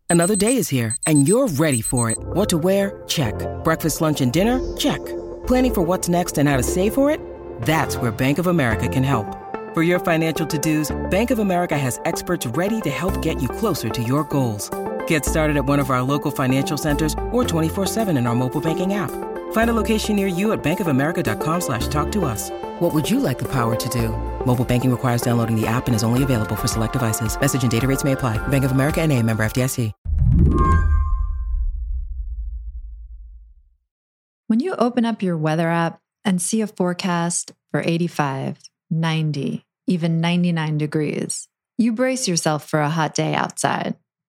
Another day is here, and you're ready for it. What to wear? Check. Breakfast, lunch, and dinner? Check. Planning for what's next and how to save for it? That's where Bank of America can help. For your financial to-dos, Bank of America has experts ready to help get you closer to your goals. Get started at one of our local financial centers or 24/7 in our mobile banking app. Find a location near you at bankofamerica.com/talktous. What would you like the power to do? Mobile banking requires downloading the app and is only available for select devices. Message and data rates may apply. Bank of America N.A., member FDIC. When you open up your weather app and see a forecast for 85, 90, even 99 degrees, you brace yourself for a hot day outside.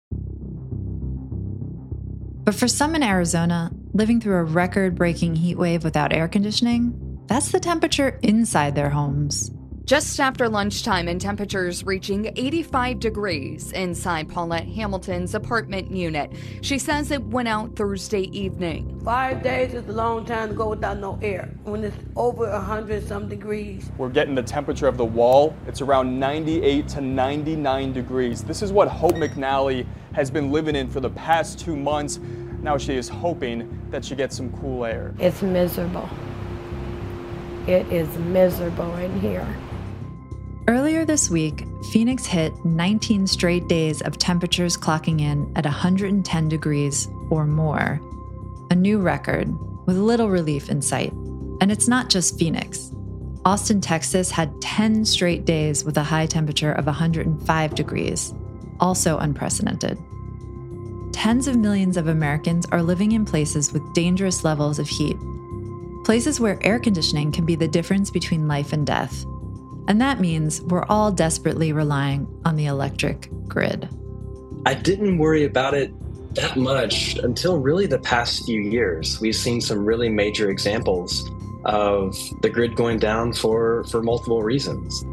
But for some in Arizona, living through a record-breaking heat wave without air conditioning, that's the temperature inside their homes. Just after lunchtime and temperatures reaching 85 degrees inside Paulette Hamilton's apartment unit. She says it went out Thursday evening. 5 days is a long time to go without no air when it's over 100-some degrees. We're getting the temperature of the wall. It's around 98 to 99 degrees. This is what Hope McNally has been living in for the past 2 months. Now she is hoping that she gets some cool air. It's miserable. It is miserable in here. Earlier this week, Phoenix hit 19 straight days of temperatures clocking in at 110 degrees or more. A new record with little relief in sight. And it's not just Phoenix. Austin, Texas had 10 straight days with a high temperature of 105 degrees, also unprecedented. Tens of millions of Americans are living in places with dangerous levels of heat. Places where air conditioning can be the difference between life and death. And that means we're all desperately relying on the electric grid. I didn't worry about it that much until really the past few years. We've seen some really major examples of the grid going down for multiple reasons.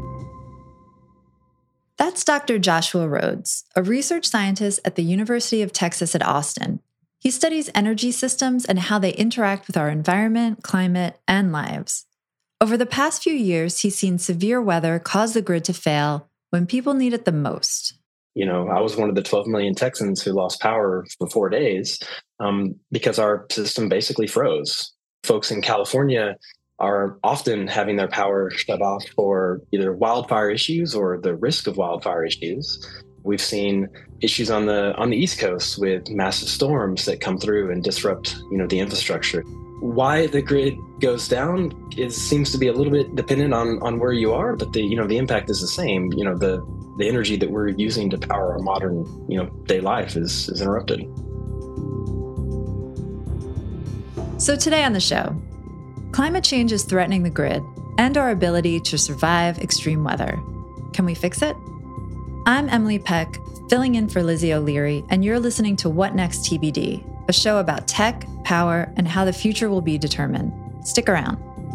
That's Dr. Joshua Rhodes, a research scientist at the University of Texas at Austin. He studies energy systems and how they interact with our environment, climate, and lives. Over the past few years, he's seen severe weather cause the grid to fail when people need it the most. You know, I was one of the 12 million Texans who lost power for 4 days because our system basically froze. Folks in California are often having their power shut off for either wildfire issues or the risk of wildfire issues. We've seen issues on the East Coast with massive storms that come through and disrupt, the infrastructure. Why the grid goes down seems to be a little bit dependent on where you are, but the impact is the same. The energy that we're using to power our modern, day life is interrupted. So today on the show, climate change is threatening the grid and our ability to survive extreme weather. Can we fix it? I'm Emily Peck, filling in for Lizzie O'Leary, and you're listening to What Next TBD, a show about tech, power, and how the future will be determined. Stick around.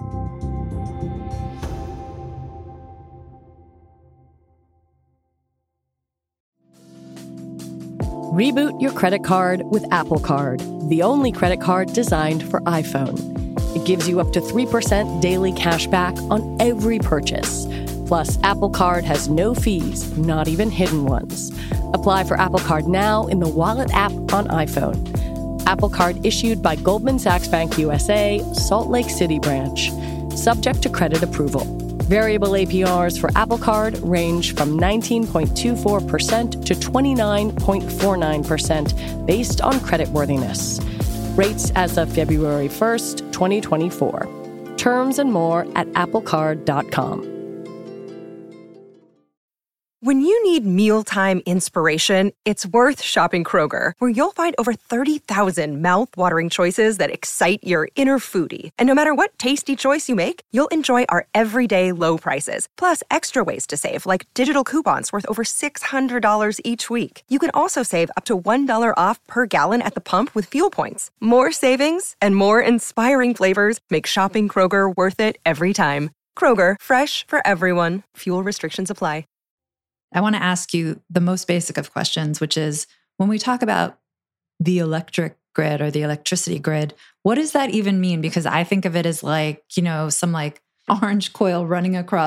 Reboot your credit card with Apple Card, the only credit card designed for iPhone. It gives you up to 3% daily cash back on every purchase. Plus, Apple Card has no fees, not even hidden ones. Apply for Apple Card now in the Wallet app on iPhone. Apple Card issued by Goldman Sachs Bank USA, Salt Lake City branch. Subject to credit approval. Variable APRs for Apple Card range from 19.24% to 29.49% based on creditworthiness. Rates as of February 1st, 2024. Terms and more at applecard.com. When you need mealtime inspiration, it's worth shopping Kroger, where you'll find over 30,000 mouth-watering choices that excite your inner foodie. And no matter what tasty choice you make, you'll enjoy our everyday low prices, plus extra ways to save, like digital coupons worth over $600 each week. You can also save up to $1 off per gallon at the pump with fuel points. More savings and more inspiring flavors make shopping Kroger worth it every time. Kroger, fresh for everyone. Fuel restrictions apply. I want to ask you the most basic of questions, which is when we talk about the electric grid or the electricity grid, what does that even mean? Because I think of it as some orange coil running across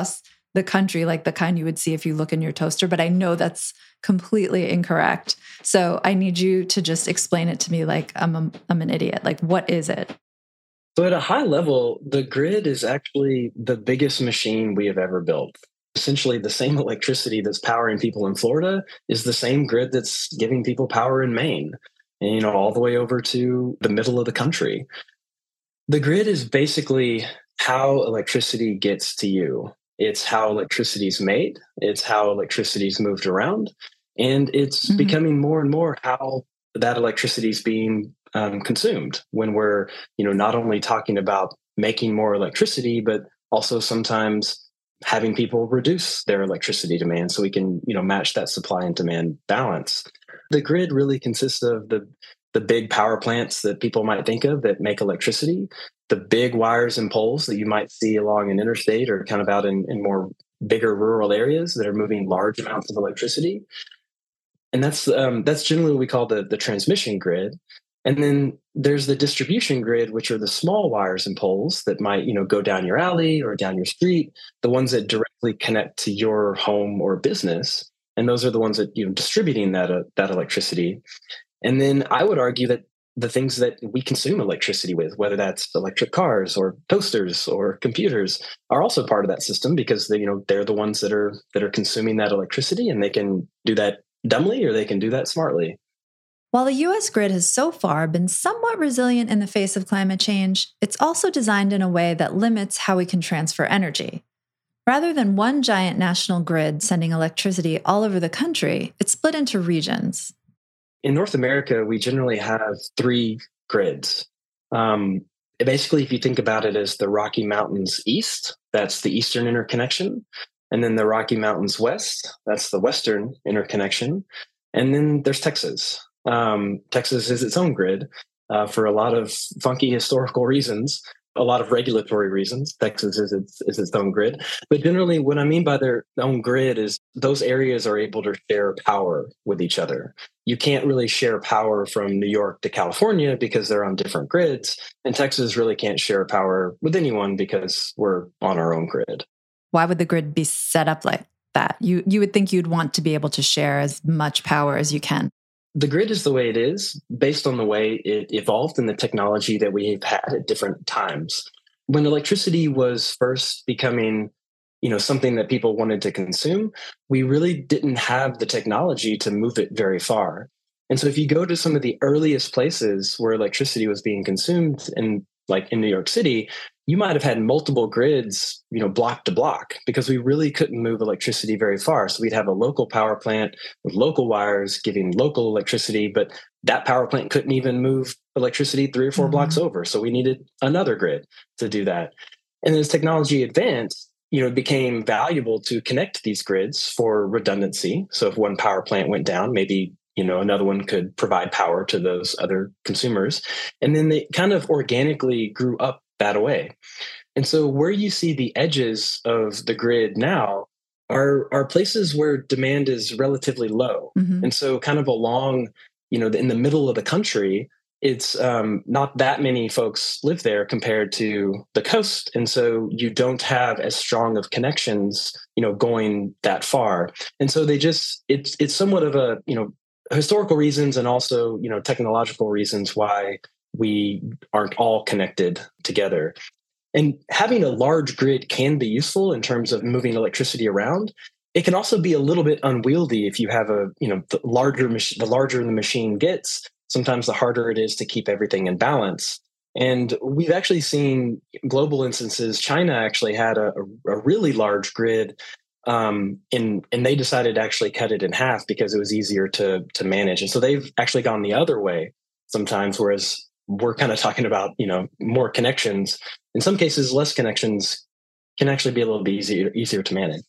the country, like the kind you would see if you look in your toaster, but I know that's completely incorrect. So I need you to just explain it to me like I'm an idiot. Like, what is it? So at a high level, the grid is actually the biggest machine we have ever built. Essentially, the same electricity that's powering people in Florida is the same grid that's giving people power in Maine, and, all the way over to the middle of the country. The grid is basically how electricity gets to you. It's how electricity is made. It's how electricity is moved around. And it's becoming more and more how that electricity is being consumed when we're, not only talking about making more electricity, but also sometimes having people reduce their electricity demand so we can, match that supply and demand balance. The grid really consists of the big power plants that people might think of that make electricity, the big wires and poles that you might see along an interstate or kind of out in more bigger rural areas that are moving large amounts of electricity. And that's generally what we call the transmission grid. And then there's the distribution grid, which are the small wires and poles that might, go down your alley or down your street, the ones that directly connect to your home or business. And those are the ones that, distributing that electricity. And then I would argue that the things that we consume electricity with, whether that's electric cars or toasters or computers, are also part of that system because they're the ones that are consuming that electricity, and they can do that dumbly or they can do that smartly. While the U.S. grid has so far been somewhat resilient in the face of climate change, it's also designed in a way that limits how we can transfer energy. Rather than one giant national grid sending electricity all over the country, it's split into regions. In North America, we generally have 3 grids. Basically, if you think about it as the Rocky Mountains East, that's the Eastern interconnection. And then the Rocky Mountains West, that's the Western interconnection. And then there's Texas. Texas is its own grid for a lot of funky historical reasons, a lot of regulatory reasons. Texas is its own grid. But generally, what I mean by their own grid is those areas are able to share power with each other. You can't really share power from New York to California because they're on different grids. And Texas really can't share power with anyone because we're on our own grid. Why would the grid be set up like that? You would think you'd want to be able to share as much power as you can. The grid is the way it is based on the way it evolved and the technology that we've had at different times. When electricity was first becoming, something that people wanted to consume, we really didn't have the technology to move it very far. And so if you go to some of the earliest places where electricity was being consumed, like in New York City, you might have had multiple grids, block to block, because we really couldn't move electricity very far. So we'd have a local power plant with local wires giving local electricity, but that power plant couldn't even move electricity 3 or 4 blocks over. So we needed another grid to do that. And as technology advanced, it became valuable to connect these grids for redundancy. So if one power plant went down, maybe another one could provide power to those other consumers. And then they kind of organically grew up that way. And so where you see the edges of the grid now are places where demand is relatively low. And so kind of along, in the middle of the country, it's not that many folks live there compared to the coast. And so you don't have as strong of connections, going that far. And so it's somewhat of a, historical reasons and also, technological reasons why we aren't all connected together. And having a large grid can be useful in terms of moving electricity around. It can also be a little bit unwieldy if you have the larger the machine gets, sometimes the harder it is to keep everything in balance. And we've actually seen global instances. China actually had a really large grid, and they decided to actually cut it in half because it was easier to manage. And so they've actually gone the other way sometimes, whereas we're kind of talking about, more connections. In some cases, less connections can actually be a little bit easier to manage.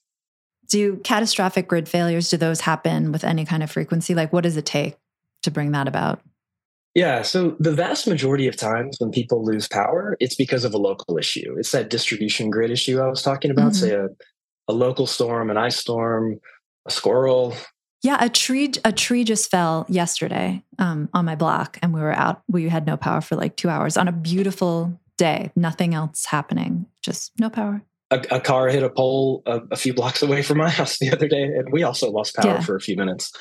Do catastrophic grid failures, do those happen with any kind of frequency? Like, what does it take to bring that about? Yeah, so the vast majority of times when people lose power, it's because of a local issue. It's that distribution grid issue I was talking about, say a local storm, an ice storm, a squirrel. Yeah, a tree just fell yesterday on my block, and we were out. We had no power for like 2 hours on a beautiful day. Nothing else happening, just no power. a car hit a pole a few blocks away from my house the other day, and we also lost power for a few minutes.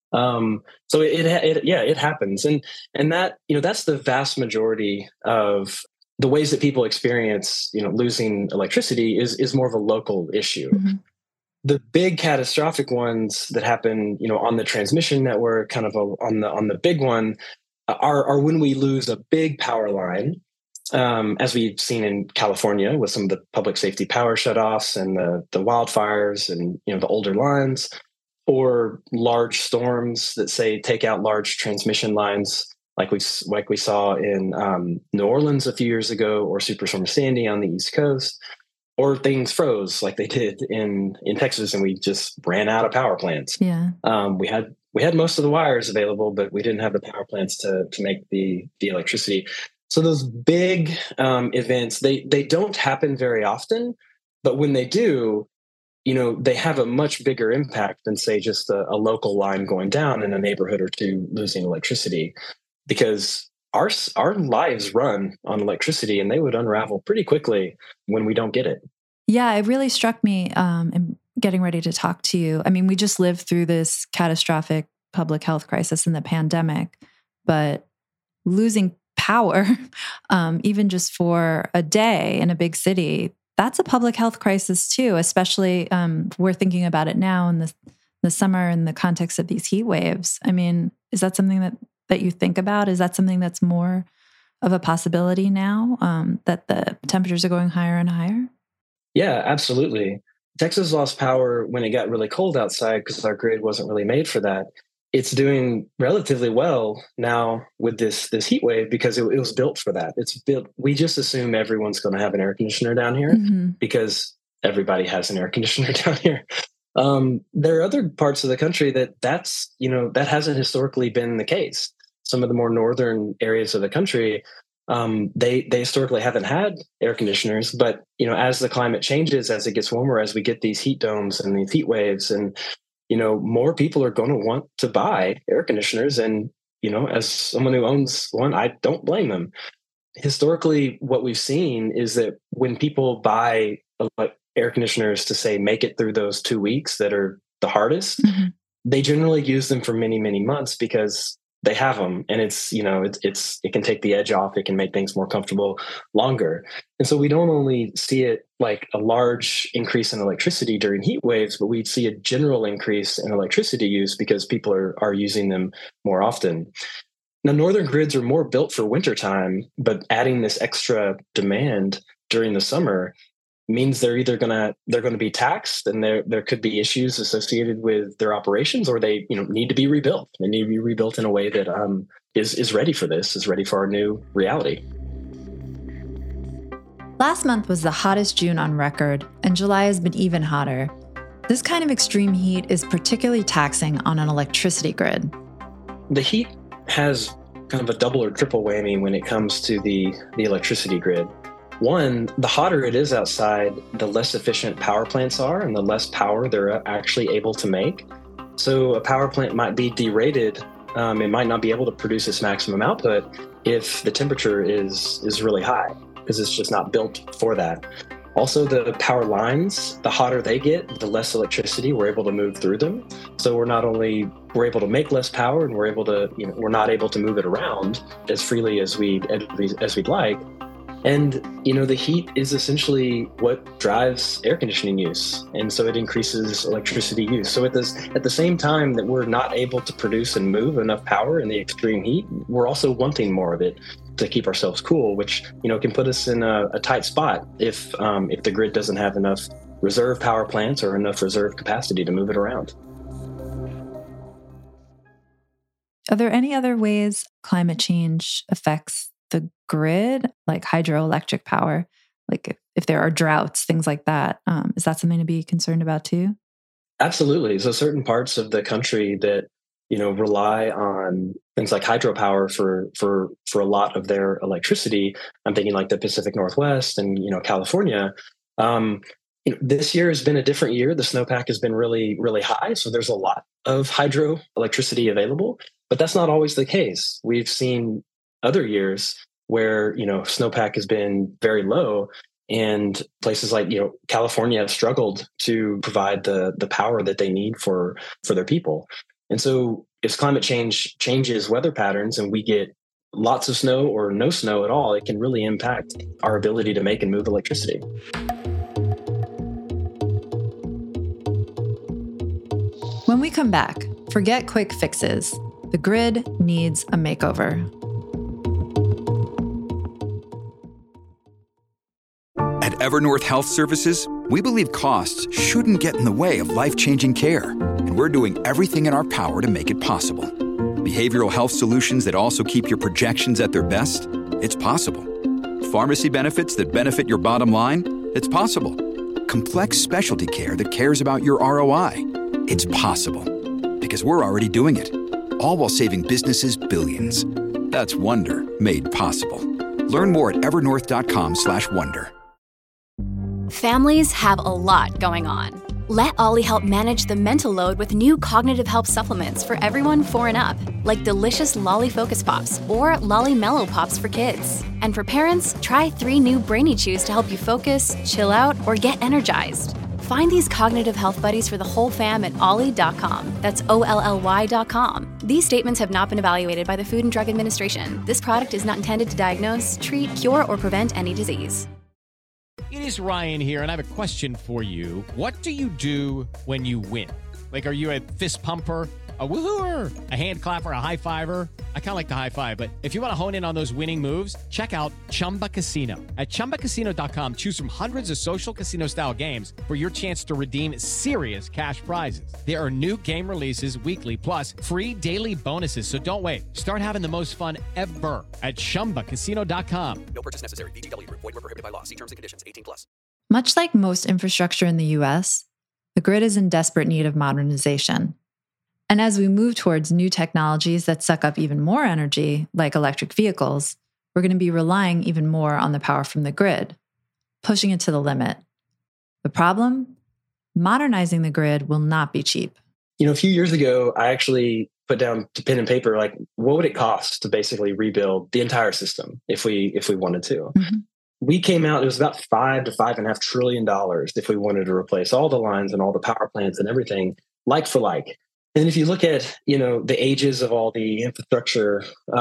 So it happens, and that, that's the vast majority of the ways that people experience, losing electricity is more of a local issue. Mm-hmm. The big catastrophic ones that happen, on the transmission network, kind of on the big one, are when we lose a big power line. As we've seen in California with some of the public safety power shutoffs and the wildfires and the older lines, or large storms that say take out large transmission lines, like we saw in New Orleans a few years ago, or Superstorm Sandy on the East Coast, or things froze like they did in Texas, and we just ran out of power plants. Yeah, we had most of the wires available, but we didn't have the power plants to make the electricity. So those big events, they don't happen very often, but when they do, they have a much bigger impact than, say, just a local line going down in a neighborhood or two losing electricity, because our lives run on electricity, and they would unravel pretty quickly when we don't get it. Yeah, it really struck me in getting ready to talk to you. I mean, we just lived through this catastrophic public health crisis in the pandemic, but losing power, even just for a day in a big city, that's a public health crisis too, especially we're thinking about it now in the summer in the context of these heat waves. I mean, is that something that you think about? Is that something that's more of a possibility now, that the temperatures are going higher and higher? Yeah, absolutely. Texas lost power when it got really cold outside because our grid wasn't really made for that. It's doing relatively well now with this heat wave because it was built for that. It's built. We just assume everyone's going to have an air conditioner down here because everybody has an air conditioner down here. There are other parts of the country that hasn't historically been the case. Some of the more northern areas of the country, they historically haven't had air conditioners. But as the climate changes, as it gets warmer, as we get these heat domes and these heat waves, and more people are going to want to buy air conditioners. And, as someone who owns one, I don't blame them. Historically, what we've seen is that when people buy air conditioners to, say, make it through those 2 weeks that are the hardest, they generally use them for many, many months because they have them, and it can take the edge off. It can make things more comfortable longer. And so we don't only see it like a large increase in electricity during heat waves, but we see a general increase in electricity use because people are using them more often. Now, northern grids are more built for wintertime, but adding this extra demand during the summer means they're either going to be taxed, and there could be issues associated with their operations, or they need to be rebuilt. They need to be rebuilt in a way that is ready for this, is ready for our new reality. Last month was the hottest June on record, and July has been even hotter. This kind of extreme heat is particularly taxing on an electricity grid. The heat has kind of a double or triple whammy when it comes to the electricity grid. One, the hotter it is outside, the less efficient power plants are and the less power they're actually able to make. So a power plant might be derated. It might not be able to produce its maximum output if the temperature is really high, because it's just not built for that. Also, the power lines, the hotter they get, the less electricity we're able to move through them. So we're able to make less power, and we're not able to move it around as freely as we'd like. And, the heat is essentially what drives air conditioning use. And so it increases electricity use. So at the same time that we're not able to produce and move enough power in the extreme heat, we're also wanting more of it to keep ourselves cool, which, can put us in a tight spot if the grid doesn't have enough reserve power plants or enough reserve capacity to move it around. Are there any other ways climate change affects the grid, like hydroelectric power, like if there are droughts, things like that? Is that something to be concerned about too? Absolutely. So certain parts of the country that, rely on things like hydropower for a lot of their electricity, I'm thinking like the Pacific Northwest and, California, this year has been a different year. The snowpack has been really, really high. So there's a lot of hydroelectricity available, but that's not always the case. We've seen other years where, snowpack has been very low, And places like, California have struggled to provide the power that they need for their people. And so if climate change changes weather patterns and we get lots of snow or no snow at all, it can really impact our ability to make and move electricity. When we come back, forget quick fixes. The grid needs a makeover. At Evernorth Health Services, we believe costs shouldn't get in the way of life-changing care, and we're doing everything in our power to make it possible. Behavioral health solutions that also keep your projections at their best? It's possible. Pharmacy benefits that benefit your bottom line? It's possible. Complex specialty care that cares about your ROI? It's possible. Because we're already doing it. All while saving businesses billions. That's Wonder made possible. Learn more at evernorth.com/wonder. Families have a lot going on. Let Ollie help manage the mental load with new cognitive help supplements for everyone 4 and up, like delicious Lolly Focus Pops or Lolly Mellow Pops for kids. And for parents, try 3 new Brainy Chews to help you focus, chill out, or get energized. Find these cognitive health buddies for the whole fam at ollie.com. That's OLLY.com. These statements have not been evaluated by the Food and Drug Administration. This product is not intended to diagnose, treat, cure, or prevent any disease. It is Ryan here, and I have a question for you. What do you do when you win? Like, are you a fist pumper, a woohooer, a hand clapper, a high fiver? I kind of like the high five, but if you want to hone in on those winning moves, check out Chumba Casino. At ChumbaCasino.com, choose from hundreds of social casino-style games for your chance to redeem serious cash prizes. There are new game releases weekly, plus free daily bonuses, so don't wait. Start having the most fun ever at ChumbaCasino.com. No purchase necessary. VGW. Void where prohibited by law. See terms and conditions. 18+. Much like most infrastructure in the U.S., the grid is in desperate need of modernization. And as we move towards new technologies that suck up even more energy, like electric vehicles, we're going to be relying even more on the power from the grid, pushing it to the limit. The problem? Modernizing the grid will not be cheap. A few years ago, I actually put down to pen and paper, like, what would it cost to basically rebuild the entire system if we wanted to? Mm-hmm. We came out, it was about $5 to $5.5 trillion if we wanted to replace all the lines and all the power plants and everything, like for like. And if you look at, the ages of all the infrastructure,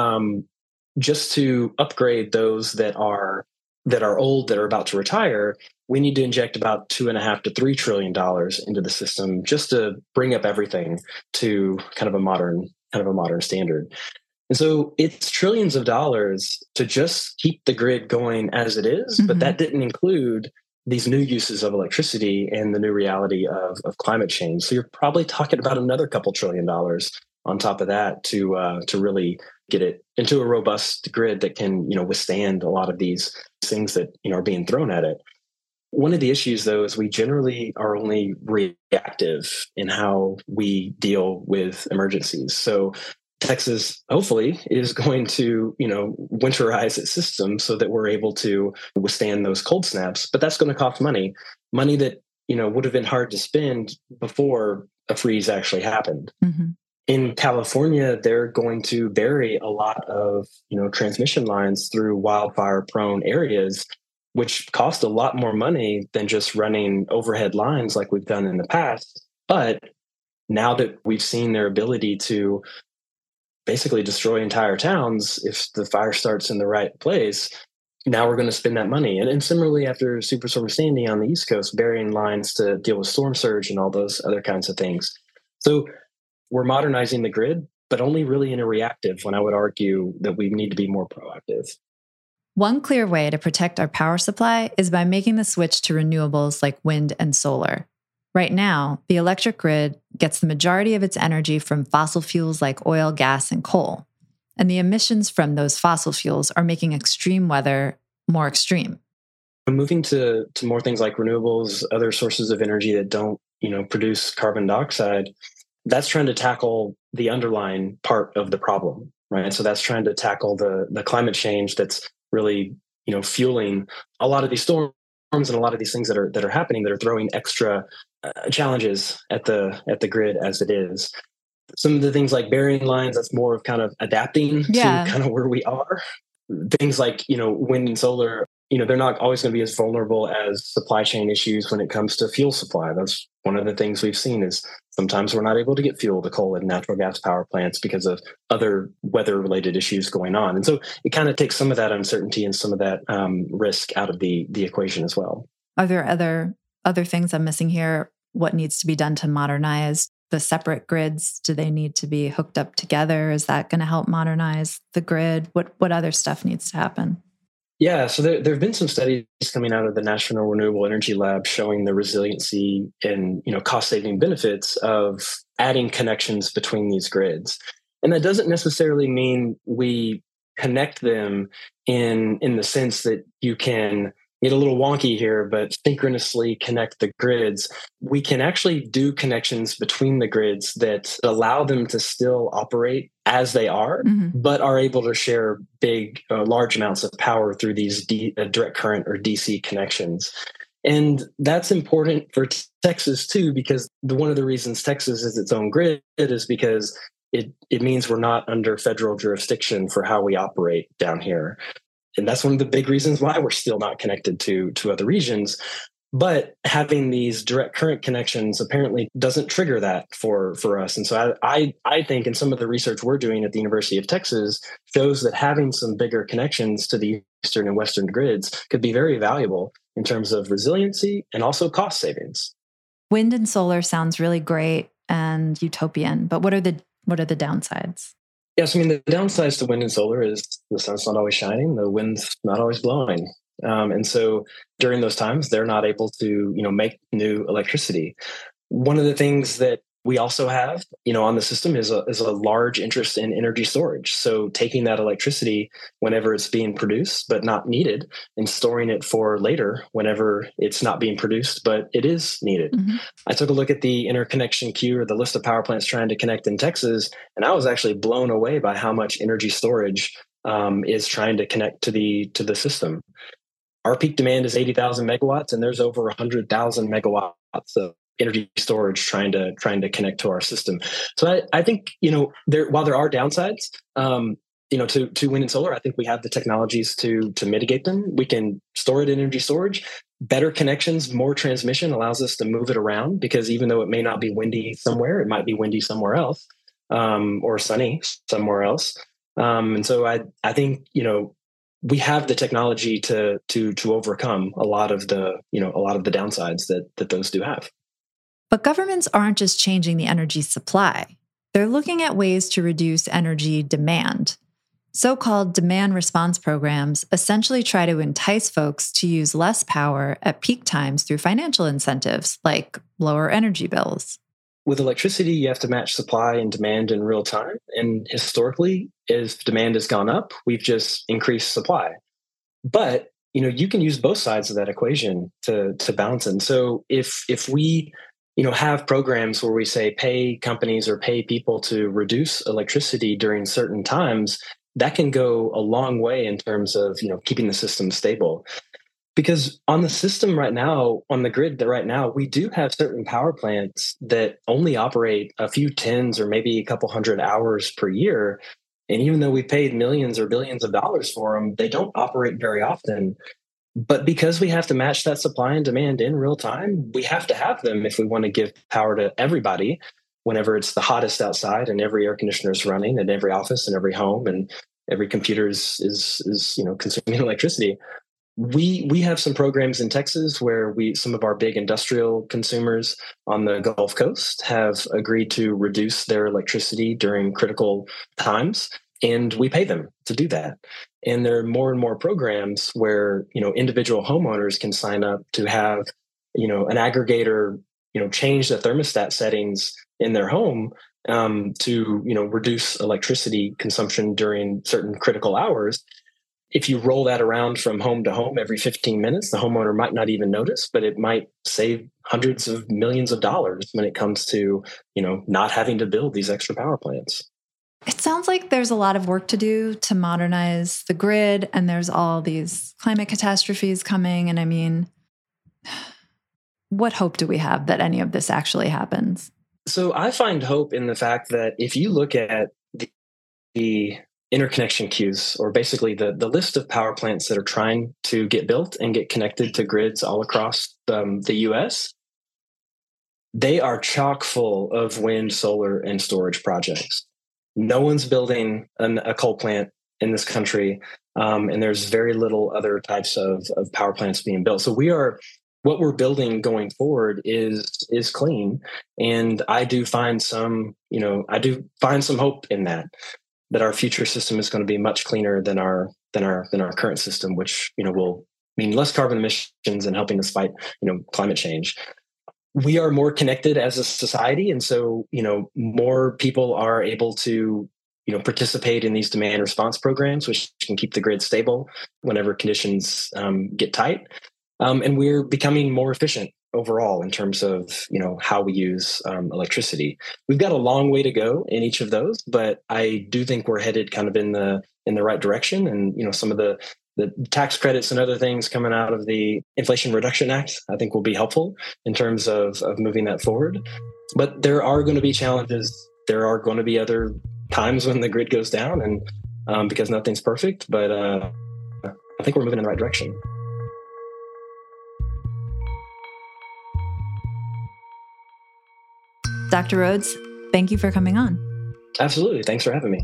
just to upgrade those that are old, that are about to retire, we need to inject about $2.5 to $3 trillion into the system just to bring up everything to kind of a modern standard. And so it's trillions of dollars to just keep the grid going as it is, mm-hmm. but that didn't include these new uses of electricity and the new reality of climate change. So you're probably talking about another couple $1 trillion on top of that to really get it into a robust grid that can, withstand a lot of these things that, are being thrown at it. One of the issues, though, is we generally are only reactive in how we deal with emergencies. So Texas, hopefully, is going to, winterize its system so that we're able to withstand those cold snaps. But that's going to cost money that, would have been hard to spend before a freeze actually happened. Mm-hmm. In California, they're going to bury a lot of, transmission lines through wildfire-prone areas, which cost a lot more money than just running overhead lines like we've done in the past. But now that we've seen their ability to basically destroy entire towns if the fire starts in the right place, now we're going to spend that money. And similarly, after Superstorm Sandy on the East Coast, burying lines to deal with storm surge and all those other kinds of things. So we're modernizing the grid, but only really in a reactive, when I would argue that we need to be more proactive. One clear way to protect our power supply is by making the switch to renewables like wind and solar. Right now, the electric grid gets the majority of its energy from fossil fuels like oil, gas, and coal. And the emissions from those fossil fuels are making extreme weather more extreme. Moving to more things like renewables, other sources of energy that don't, produce carbon dioxide, that's trying to tackle the underlying part of the problem, right? So that's trying to tackle the climate change that's really, fueling a lot of these storms and a lot of these things that are happening, that are throwing extra challenges at the grid as it is. Some of the things like burying lines, that's more of kind of adapting to kind of where we are. Things like, wind and solar they're not always going to be as vulnerable as supply chain issues when it comes to fuel supply. That's one of the things we've seen is sometimes we're not able to get fuel to coal and natural gas power plants because of other weather-related issues going on. And so it kind of takes some of that uncertainty and some of that risk out of the equation as well. Are there other things I'm missing here? What needs to be done to modernize the separate grids? Do they need to be hooked up together? Is that going to help modernize the grid? What other stuff needs to happen? Yeah, so there have been some studies coming out of the National Renewable Energy Lab showing the resiliency and cost-saving benefits of adding connections between these grids. And that doesn't necessarily mean we connect them in the sense that you can get a little wonky here, but synchronously connect the grids. We can actually do connections between the grids that allow them to still operate as they are, but are able to share large amounts of power through these direct current or DC connections. And that's important for Texas too, because one of the reasons Texas is its own grid is because it means we're not under federal jurisdiction for how we operate down here. And that's one of the big reasons why we're still not connected to other regions. But having these direct current connections apparently doesn't trigger that for us. And so I think, and some of the research we're doing at the University of Texas shows that having some bigger connections to the eastern and western grids could be very valuable in terms of resiliency and also cost savings. Wind and solar sounds really great and utopian, but what are the downsides? Yes, I mean, the downsides to wind and solar is the sun's not always shining, the wind's not always blowing. And so during those times, they're not able to, make new electricity. One of the things that we also have, on the system is a large interest in energy storage. So taking that electricity whenever it's being produced, but not needed, and storing it for later whenever it's not being produced, but it is needed. I took a look at the interconnection queue or the list of power plants trying to connect in Texas, and I was actually blown away by how much energy storage is trying to connect to the system. Our peak demand is 80,000 megawatts, and there's over 100,000 megawatts of energy storage trying to connect to our system. So I think, while there are downsides, to wind and solar, I think we have the technologies to mitigate them. We can store it in energy storage. Better connections, more transmission allows us to move it around, because even though it may not be windy somewhere, it might be windy somewhere else, or sunny somewhere else. And so I think, we have the technology to overcome a lot of the downsides that those do have. But governments aren't just changing the energy supply. They're looking at ways to reduce energy demand. So-called demand response programs essentially try to entice folks to use less power at peak times through financial incentives, like lower energy bills. With electricity, you have to match supply and demand in real time. And historically, if demand has gone up, we've just increased supply. But, you can use both sides of that equation to balance it. And so if we, have programs where we say pay companies or pay people to reduce electricity during certain times, that can go a long way in terms of, keeping the system stable. Because on the system right now, on the grid right now, we do have certain power plants that only operate a few tens or maybe a couple hundred hours per year. And even though we paid millions or billions of dollars for them, they don't operate very often. But because we have to match that supply and demand in real time, we have to have them if we want to give power to everybody whenever it's the hottest outside and every air conditioner is running and every office and every home and every computer is consuming electricity. We have some programs in Texas where some of our big industrial consumers on the Gulf Coast have agreed to reduce their electricity during critical times, and we pay them to do that. And there are more and more programs where, individual homeowners can sign up to have, an aggregator, change the thermostat settings in their home to, reduce electricity consumption during certain critical hours. If you roll that around from home to home every 15 minutes, the homeowner might not even notice, but it might save hundreds of millions of dollars when it comes to, not having to build these extra power plants. It sounds like there's a lot of work to do to modernize the grid, and there's all these climate catastrophes coming. And I mean, what hope do we have that any of this actually happens? So I find hope in the fact that if you look at the interconnection queues, or basically the list of power plants that are trying to get built and get connected to grids all across the U.S., they are chock full of wind, solar, and storage projects. No one's building a coal plant in this country, and there's very little other types of power plants being built. So what we're building going forward is clean, and I do find some hope in that our future system is going to be much cleaner than our current system, which will mean less carbon emissions and helping us fight climate change. We are more connected as a society, and so more people are able to participate in these demand response programs, which can keep the grid stable whenever conditions get tight. And we're becoming more efficient overall in terms of how we use electricity. We've got a long way to go in each of those, but I do think we're headed kind of in the right direction. And some of the tax credits and other things coming out of the Inflation Reduction Act, I think will be helpful in terms of moving that forward. But there are going to be challenges. There are going to be other times when the grid goes down, and because nothing's perfect. But I think we're moving in the right direction. Dr. Rhodes, thank you for coming on. Absolutely. Thanks for having me.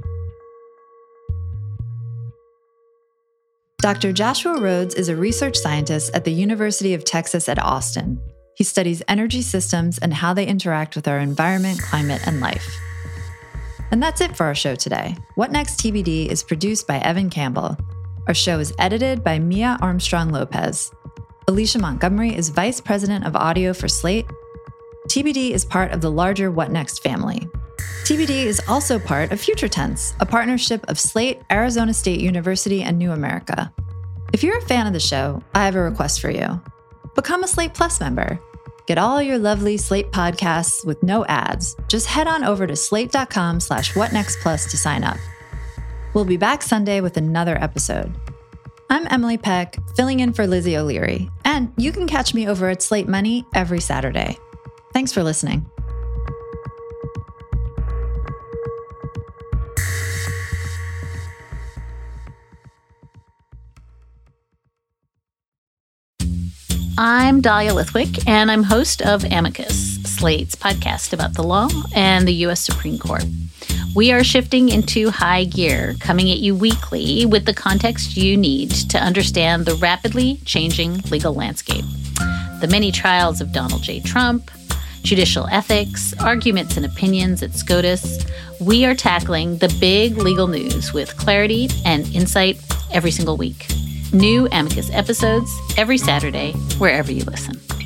Dr. Joshua Rhodes is a research scientist at the University of Texas at Austin. He studies energy systems and how they interact with our environment, climate, and life. And that's it for our show today. What Next TBD is produced by Evan Campbell. Our show is edited by Mia Armstrong Lopez. Alicia Montgomery is Vice President of Audio for Slate. TBD is part of the larger What Next family. TBD is also part of Future Tense, a partnership of Slate, Arizona State University, and New America. If you're a fan of the show, I have a request for you. Become a Slate Plus member. Get all your lovely Slate podcasts with no ads. Just head on over to slate.com/whatnextplus to sign up. We'll be back Sunday with another episode. I'm Emily Peck, filling in for Lizzie O'Leary, and you can catch me over at Slate Money every Saturday. Thanks for listening. I'm Dahlia Lithwick, and I'm host of Amicus, Slate's podcast about the law and the U.S. Supreme Court. We are shifting into high gear, coming at you weekly with the context you need to understand the rapidly changing legal landscape. The many trials of Donald J. Trump, judicial ethics, arguments and opinions at SCOTUS. We are tackling the big legal news with clarity and insight every single week. New Amicus episodes every Saturday, wherever you listen.